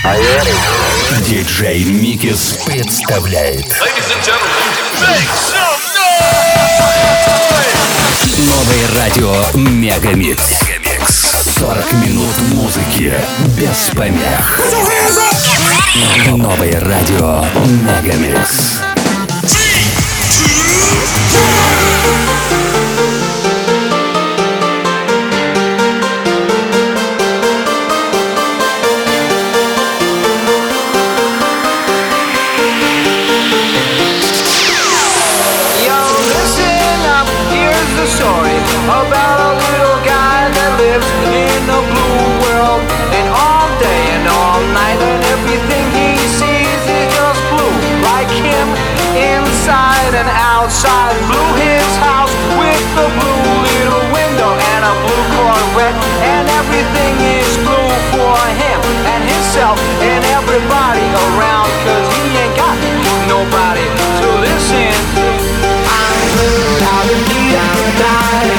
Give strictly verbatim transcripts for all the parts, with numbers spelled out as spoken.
Диджей Микис представляет новое радио Мегамикс. сорок минут музыки без помех. Новое радио Мегамикс. About a little guy that lives in a blue world, and all day and all night, and everything he sees is just blue, like him, inside and outside. Blue his house with a blue little window and a blue Corvette, and everything is blue for him and himself and everybody around, cause he ain't got nobody to listen to. I'm blue, I'll be, I'll die.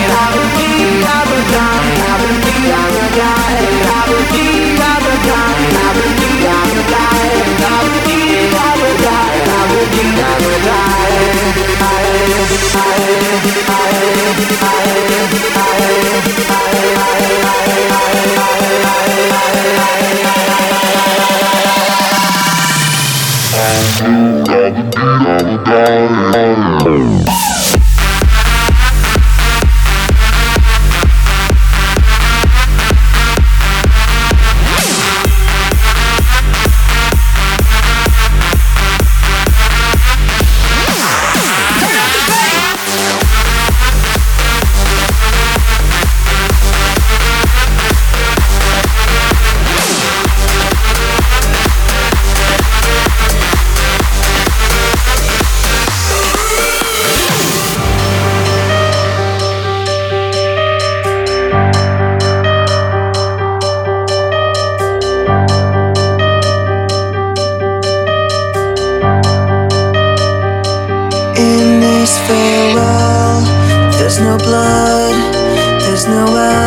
There's no blood, there's no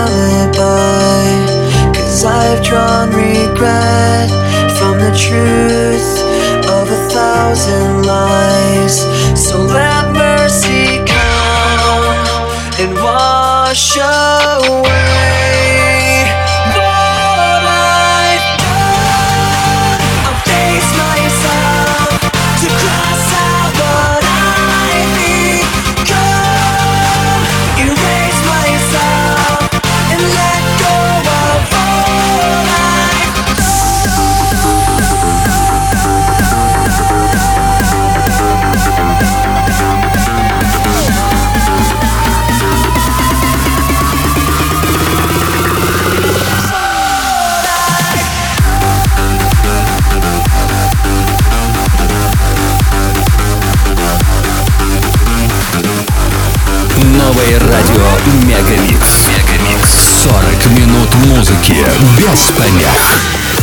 alibi, cause I've drawn regret from the truth of a thousand lies. So let mercy come and wash away what I've done. I'll face myself to cross out what I Новое радио Мегамикс. Мегамикс. сорок минут музыки без помех.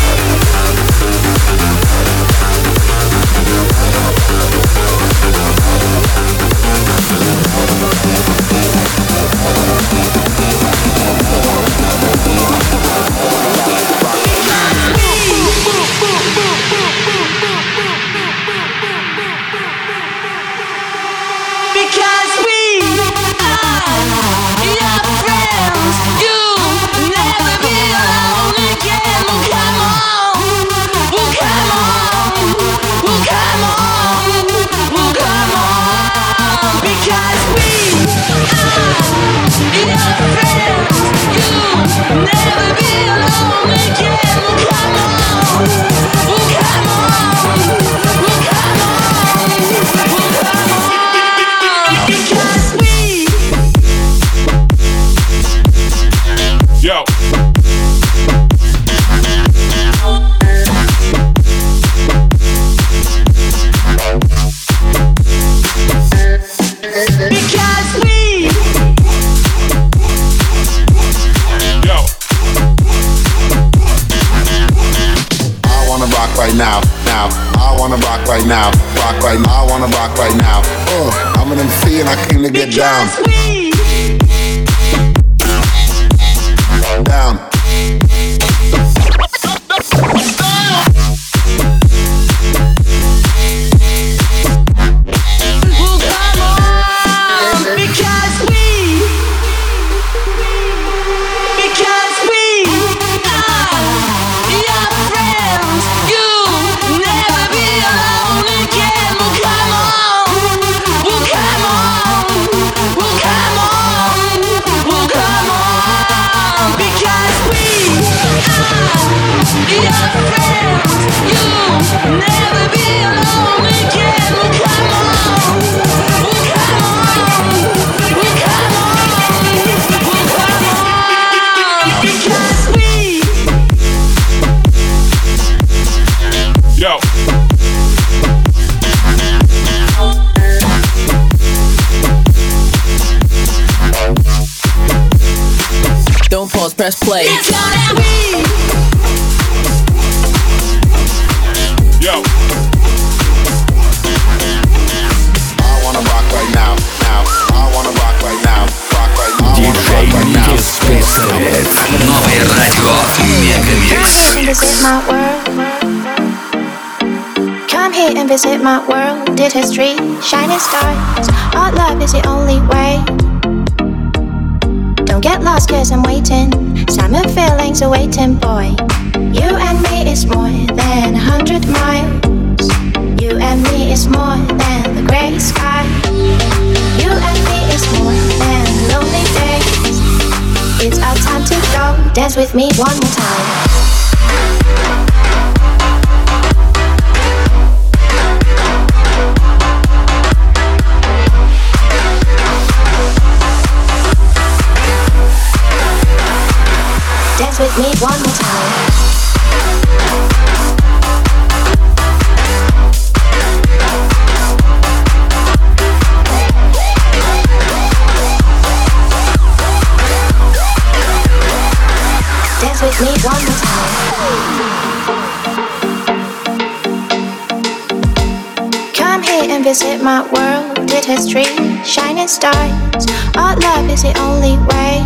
Right now, now, I wanna rock right now, rock right now, I wanna rock right now. Uh, I'm an M C and I came to get down. Down. pause, press play. It's gonna be. Yo. I wanna rock right now, now. I wanna rock right now, rock right now. Диджей Никис представляет новое радио Мегамикс. Visit my world. Come here and visit my world. Did history, shining stars. Our love is the only way. Don't get lost cause I'm waiting. Summer feelings are waiting, boy. You and me is more than a hundred miles. You and me is more than the grey sky. You and me is more than lonely days. It's our time to go. Dance with me one more time. Dance with me one more time. Dance with me one more time. Come here and visit my world. Did history, shining stars. Our love is the only way.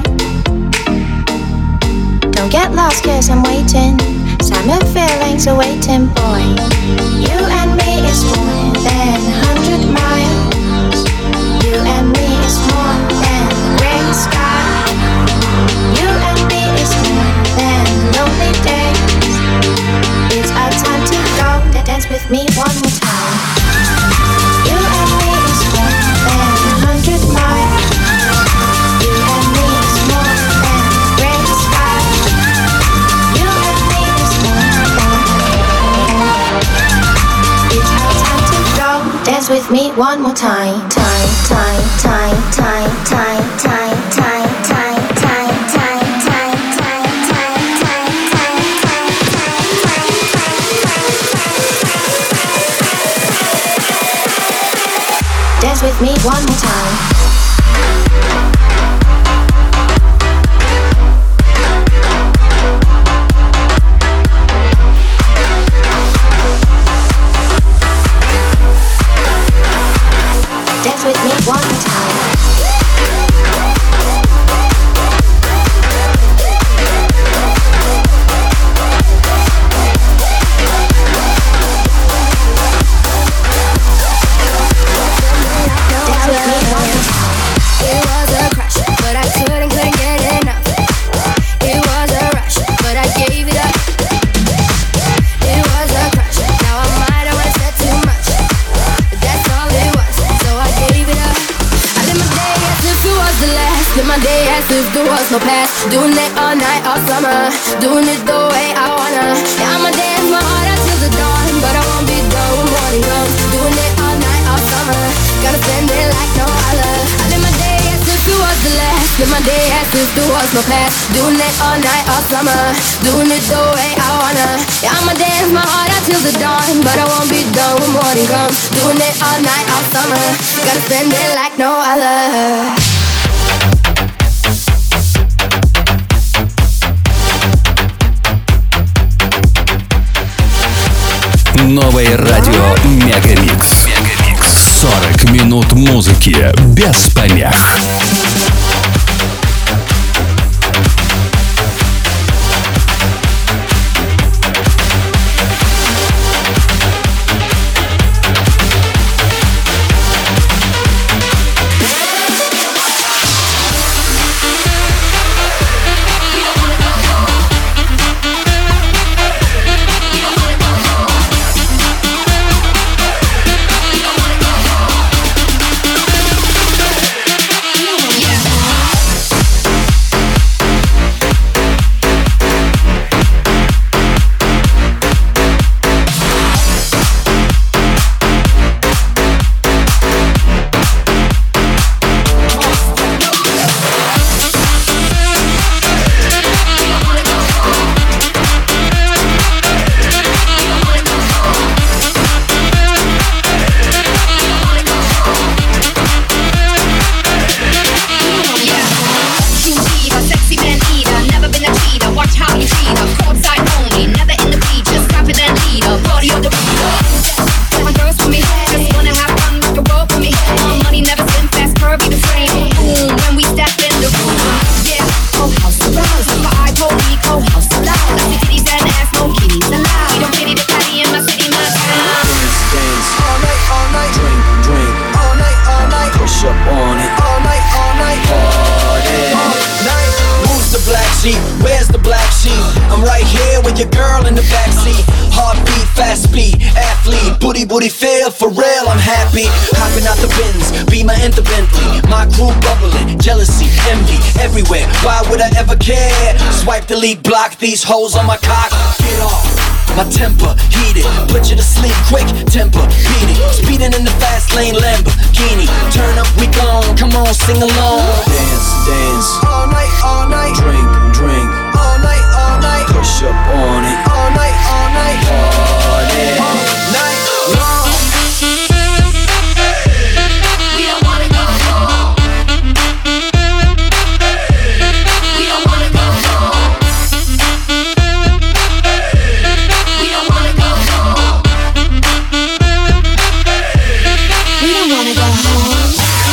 Don't get lost cause I'm waiting. Summer feelings are waiting, boy. You and me is more than a hundred miles. You and me is more than the grey sky. You and me is more than lonely days. It's our time to go. Dance with me one more time. You and me is more than a hundred miles. You and me is more than the grey sky. You and me is more than. It's our time to go. Dance with me one more time. Time, time, time, time, time, time, time, time, time, time, time, time, time, time, time, time. Dance with me one more time. Dance with me one more time. No past, doing it all night, all summer, doing it the way I wanna. Yeah, I'ma dance my heart out till the dawn, but I won't be done when morning comes. Doing it all night, all summer, gotta spend it like no other. I live my day as if it was the last, live my day as if there was no past. Doing it all night, all summer, doing it the way I wanna. Yeah, I'ma dance my heart out till the dawn, but I won't be done when morning comes. Doing it all night, all summer, gotta spend it like no other. Новое радио Мегамикс. сорок минут музыки без помех. You in the backseat. Heartbeat, fast speed, athlete, booty booty feel for real. I'm happy. Hopping out the bins, Beamer and the Bentley. My crew bubbling, jealousy, envy everywhere. Why would I ever care? Swipe, delete, block these hoes on my cock. Get off. My temper heated, put you to sleep quick. Temper beating, speeding in the fast lane Lamborghini. Turn up, we gone. Come on, sing along. Dance, dance, all night, all night. Drink, drink, all night, all night. Push up on it, all night, all night. Party, all night long. We don't wanna go home. We don't wanna go home. We don't wanna go home. We don't wanna go home.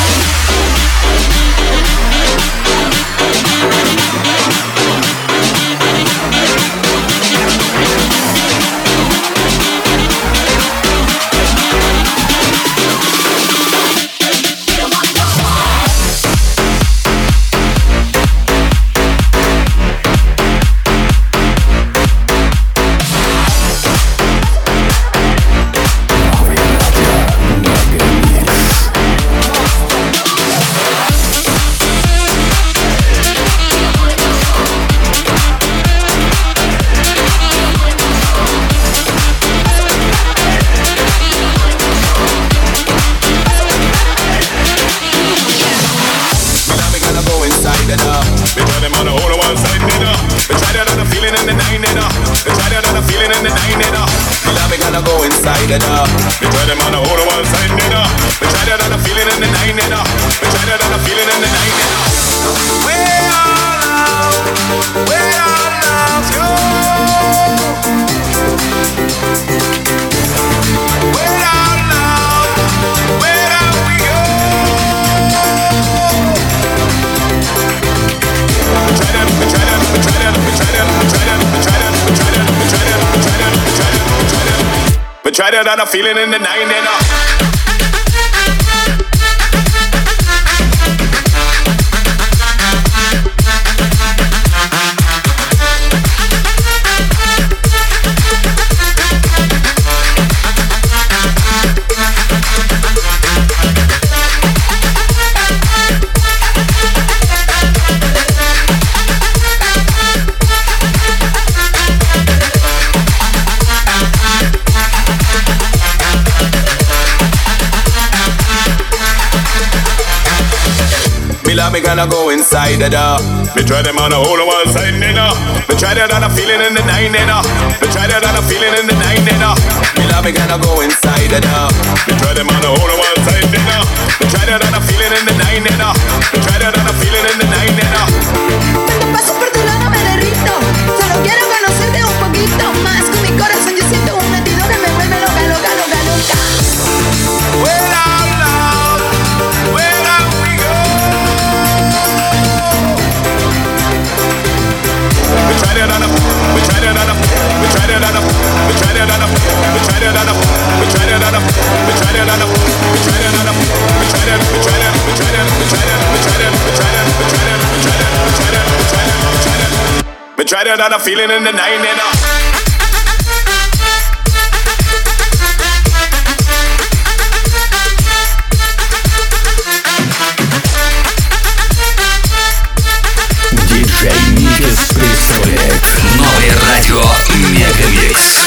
Try that on a feeling in the nine and up. Me gonna go inside the door. Me try them on a whole one side, nigga. Me try that on a feeling in the nine, nigga. Me try that on a feeling in the nine, nigga. Me love me gonna go inside the door. Me try them on a whole one side, nigga. Me try that on a feeling in the nine, nigga. Me try that on a feeling in the nine, nigga. Cuando paso por tu lado me derrito. Solo quiero conocerte un poquito más. Con mi corazón yo siento un latido que me vuelve loca, loca, loca, loca. Well, out loud, where are we go? We try that on a, we try that on a, we try that on a, we try that on a, we try that on a, we try that on a, we try that on a, we try that on a, we try that, we try that, we try that, we try that, we try that, we try that, we try that, we try that, we try that, we try that, we try that. We try that on a feeling in the nine and up. Диджей Микс представляет новое радио Мегамикс.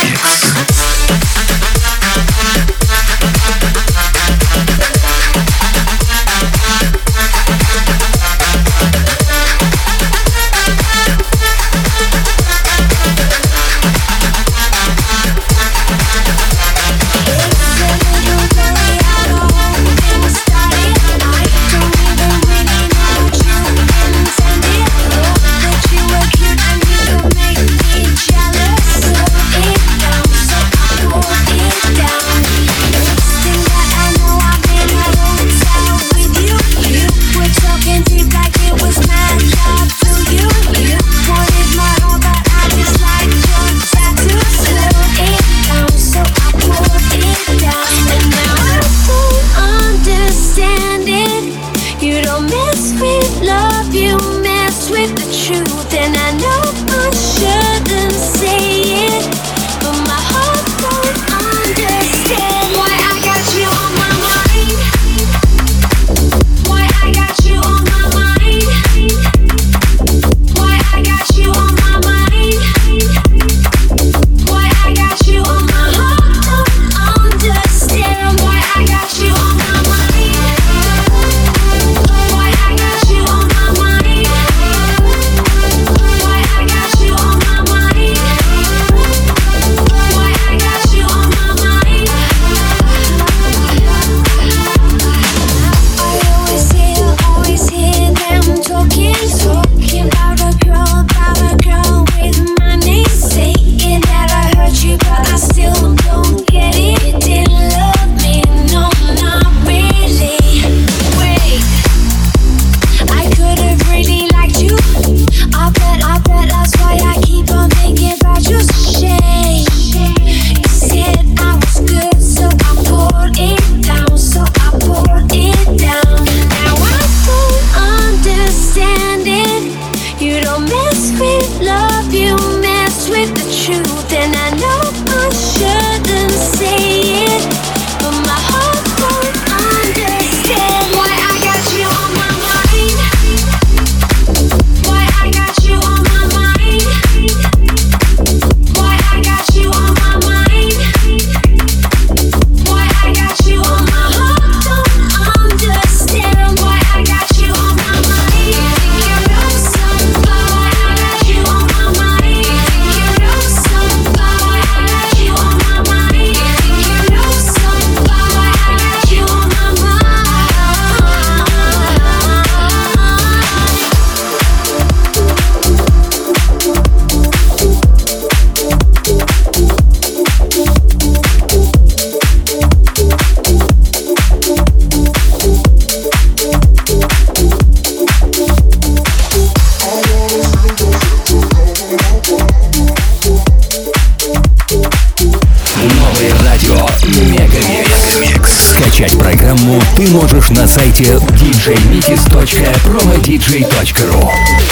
Скачать программу ты можешь на сайте ди джей микис точка промо диджей точка ру.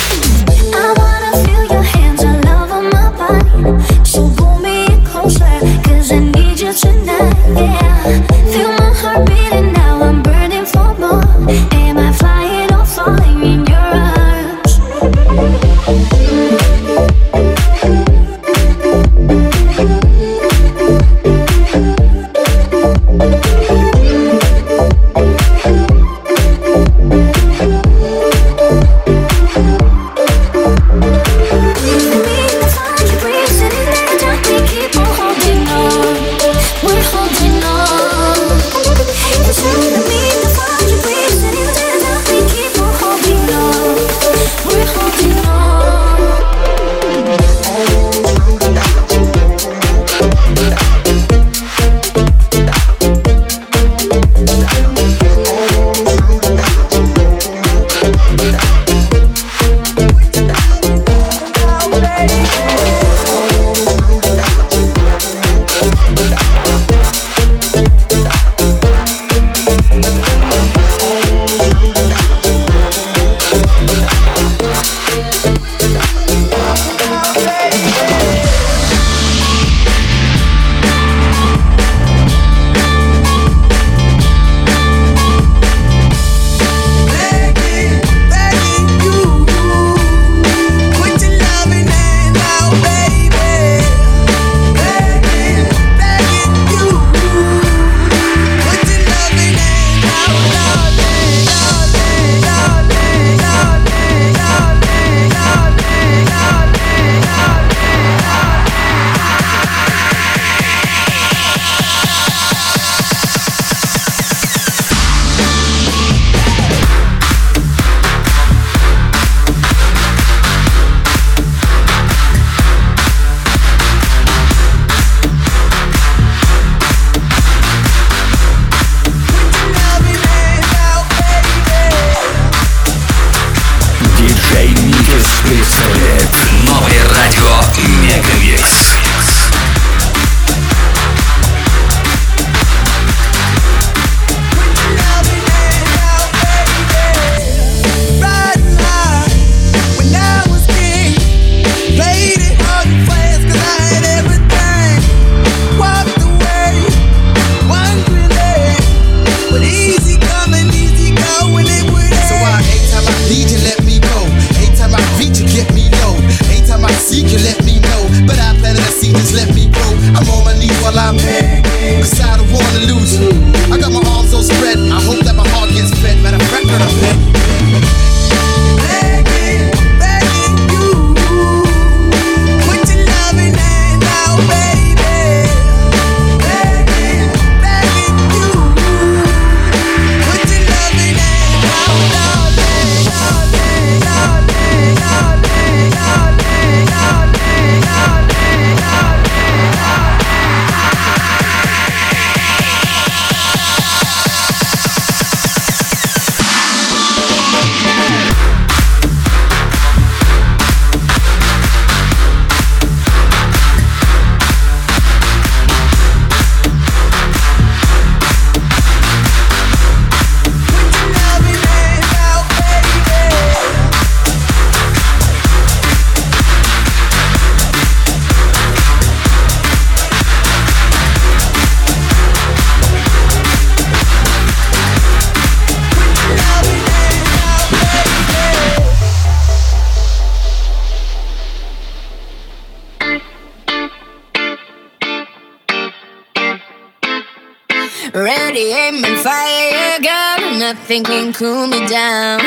Ready, aim and fire, girl. Nothing can cool me down.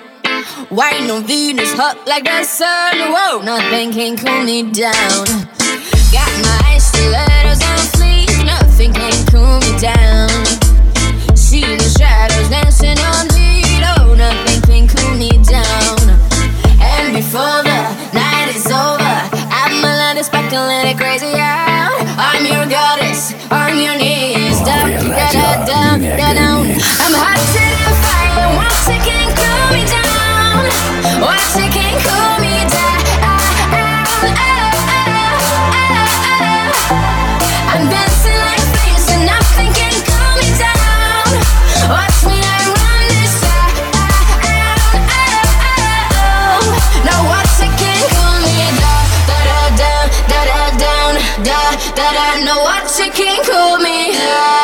Wine on Venus, hot like the sun. Whoa, nothing can cool me down. Got my stilettos on fleek. Nothing can cool me down. See the shadows dancing on me. Oh, nothing can cool me down. And before the night is over, I'm a lot of speculating crazy out. I'm your goddess on your knees. Down, down, down, down, down. I'm hot to the fire. Once it can cool me down. Once it can cool me down. I know what you can call me.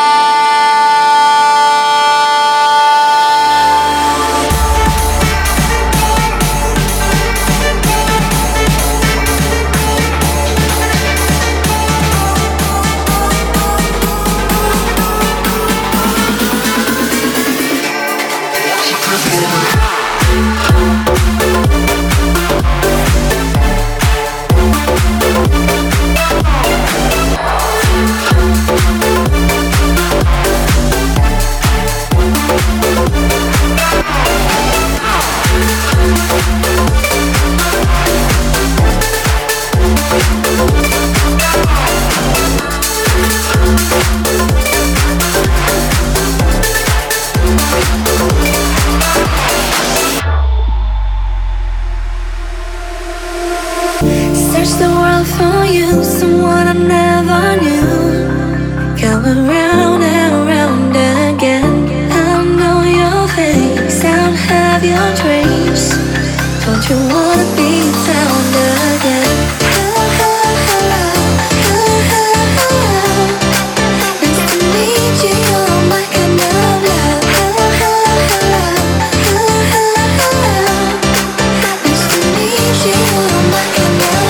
Search the world for you, someone I never knew. Come around and around again. I know your face, I'll have your dreams. Don't you wanna be found again? Hello, hello, hello, hello, hello. Nice to meet you, you're my kind of love. Hello, hello, hello, hello, hello, hello. Nice to meet you, you're my kind of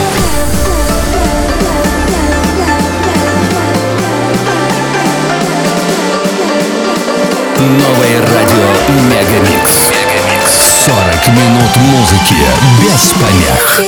Новое радио Мегамикс. сорок минут музыки без помех.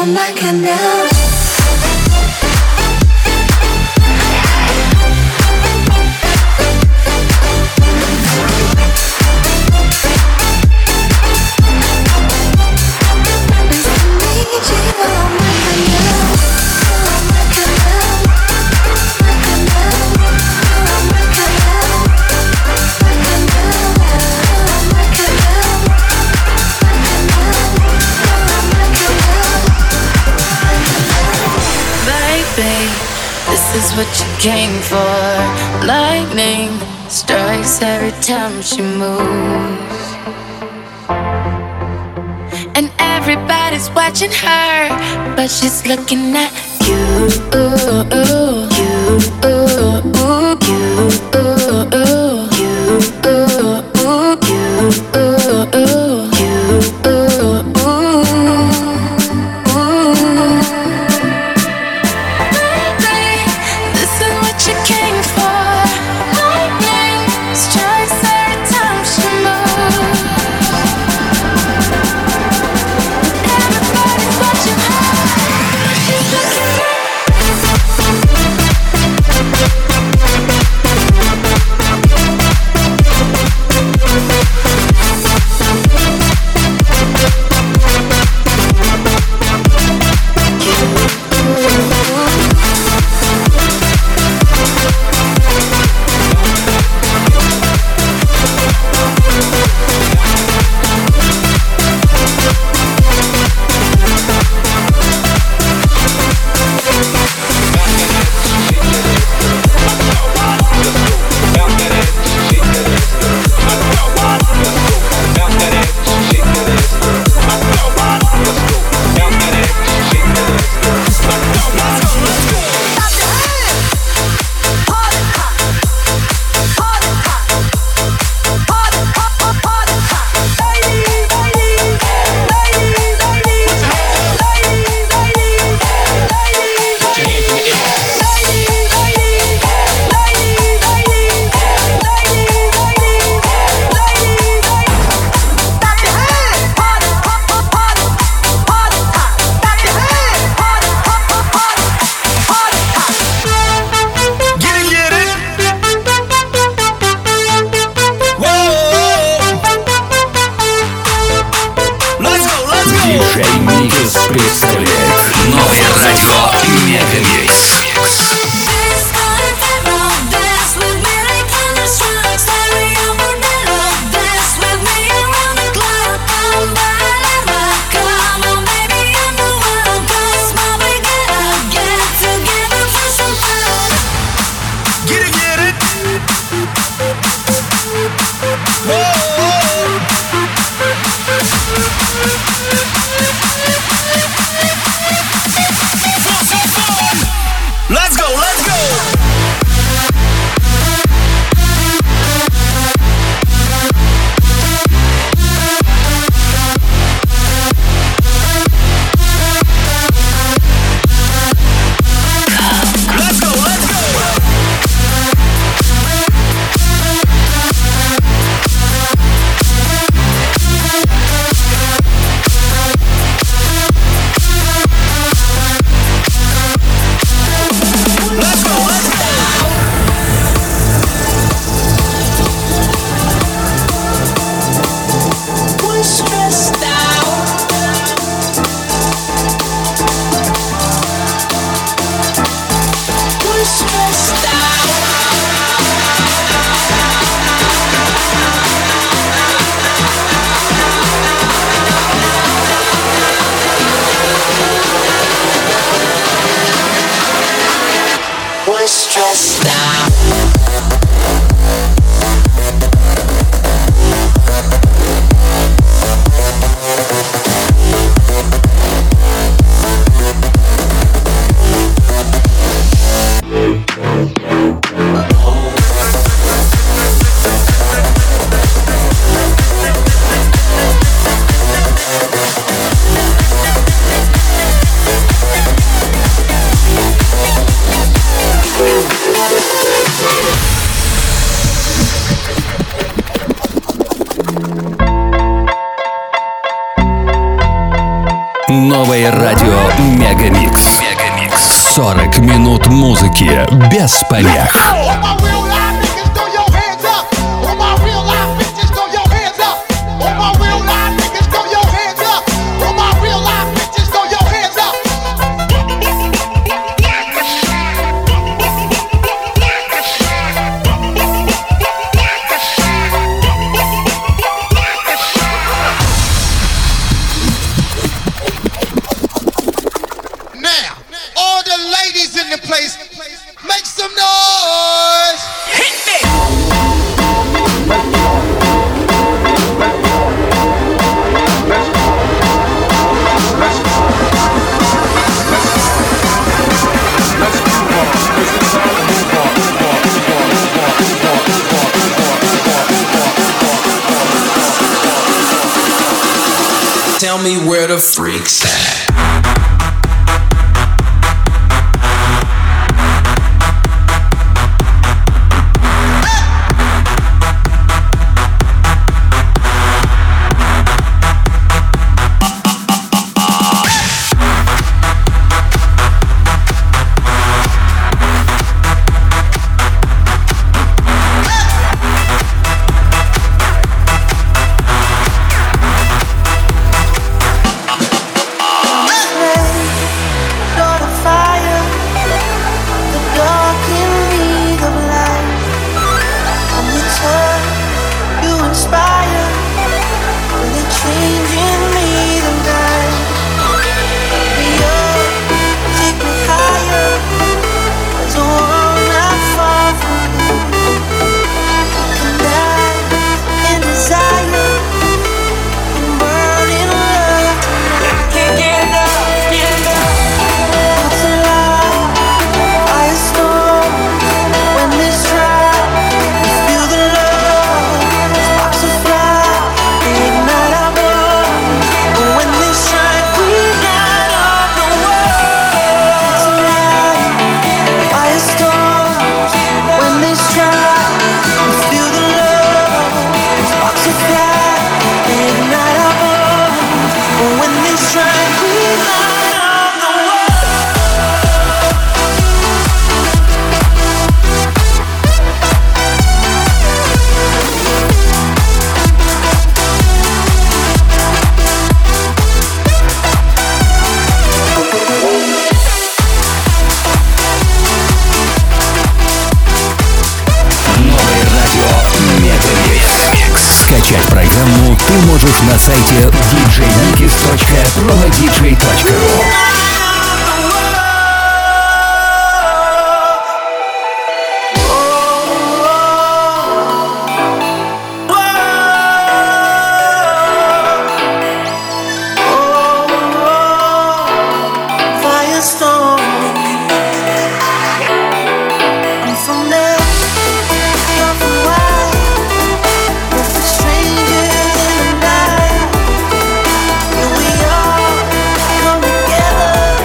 This is what you came for. Lightning strikes every time she moves, and everybody's watching her, but she's looking at you. Ooh, ooh, you, ooh, ooh, you, ooh, ooh, you, ooh, ooh, you, ooh, ooh, you, ooh, ooh. Everybody's watching her. She's looking at stressed now. Новое радио Мегамикс. Мегамикс. сорок минут музыки без помех. Tell me where the freaks at. Скачать программу ты можешь на сайте ди джей микис точка промо диджей точка ру. Strangers in the night, here we are, come together.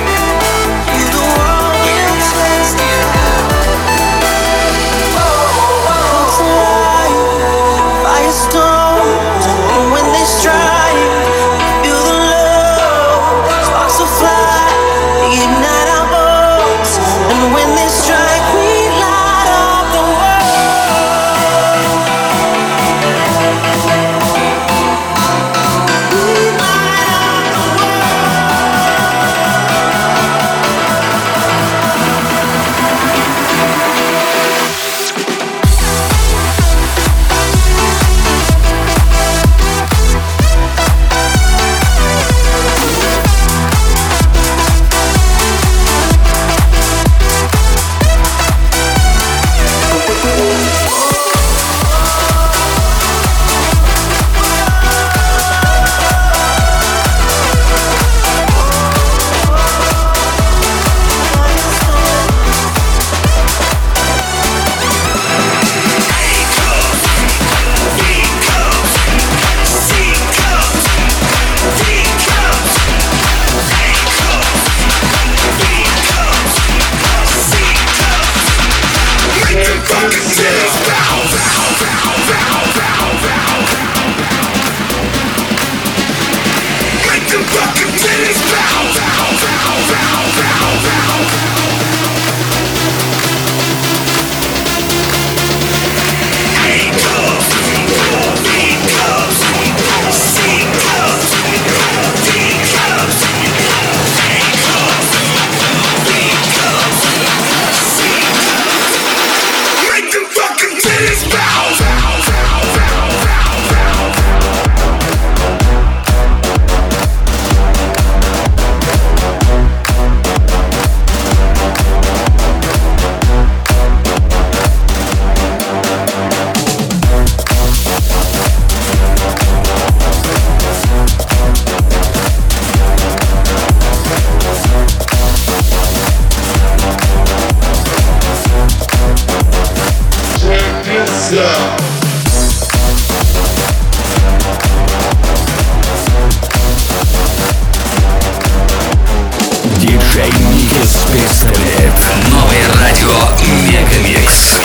Диджей Никис представляет новое радио Мегамикс.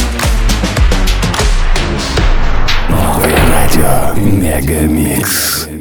Новое радио Мегамикс.